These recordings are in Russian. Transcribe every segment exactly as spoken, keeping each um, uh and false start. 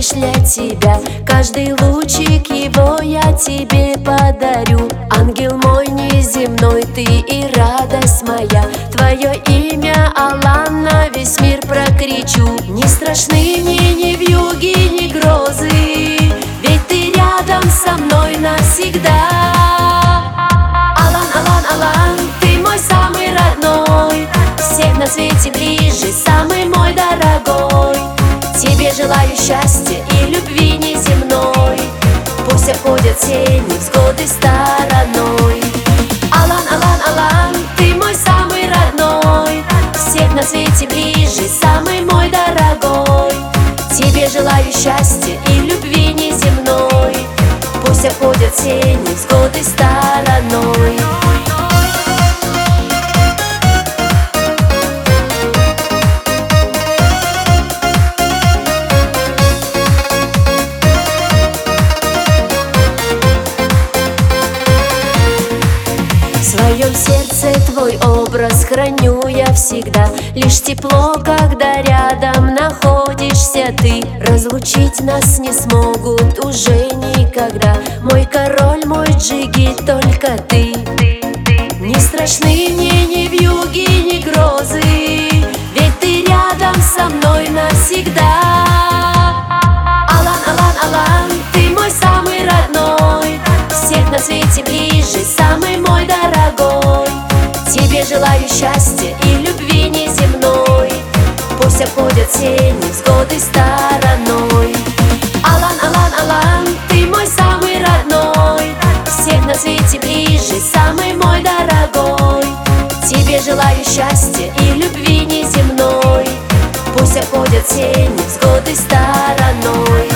лишь для тебя. Каждый лучик его я тебе подарю. Ангел мой неземной, ты и радость моя. Твое имя Аллах на весь мир прокричу. Не страшны мне ни вьюги, ни грозы, ведь ты рядом со мной навсегда. Алан, Алан, Алан, ты мой самый родной, всех на свете ближе, самый мой дорогой. Тебе желаю счастья и любви неземной, пусть обходят все невзгоды стороной. Алан, Алан, Алан, ты мой самый родной, всех на свете ближе, самый мой дорогой. Тебе желаю счастья и любви неземной, пусть обходят все невзгоды стороной. В своем сердце твой образ храню я всегда. Лишь тепло, когда рядом находишься ты. Разлучить нас не смогут уже никогда. Мой король, мой джигит, только ты. Не страшны мне ни вьюги, ни грозы, ведь ты рядом со мной навсегда. Алан, Алан, Алан, ты мой самый родной, всех на свете ближе, самый мой дорогой. Тебе желаю счастья и любви неземной, пусть обходят все невзгоды стороной. Алан, Алан, Алан, ты мой самый родной, всех на свете ближе, самый мой дорогой. Тебе желаю счастья и любви неземной, пусть обходят все невзгоды стороной.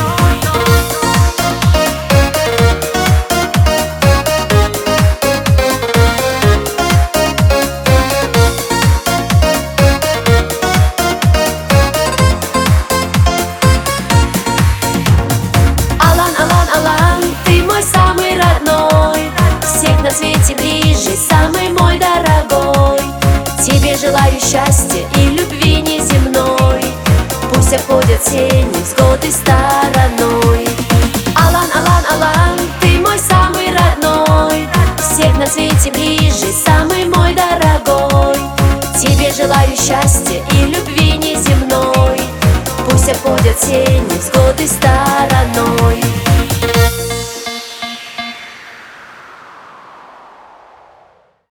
На свете ближе, самый мой дорогой. Тебе желаю счастья и любви неземной, пусть обходят все невзгоды стороной. Алан, Алан, Алан, ты мой самый родной, всех на свете ближе, самый мой дорогой. Тебе желаю счастья и любви неземной, пусть обходят все невзгоды стороной.